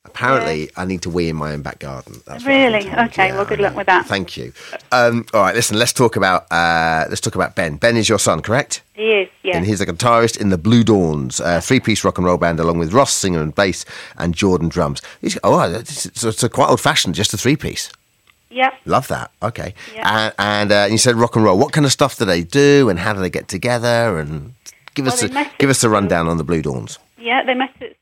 Apparently, I need to wee in my own back garden. That's what Really? I've been told. Okay. Yeah, Well, good I luck know. with that. Thank you. All right, listen. Let's talk about Ben. Ben is your son, correct? He is. Yeah. And he's a guitarist in the Blue Dawns, three-piece rock and roll band, along with Ross, singer and bass, and Jordan, drums. It's quite old-fashioned, just a three-piece. Yep. Love that. Okay. Yeah. And you said rock and roll. What kind of stuff do they do, and how do they get together? And give us a rundown on the Blue Dawns. Yeah, they met at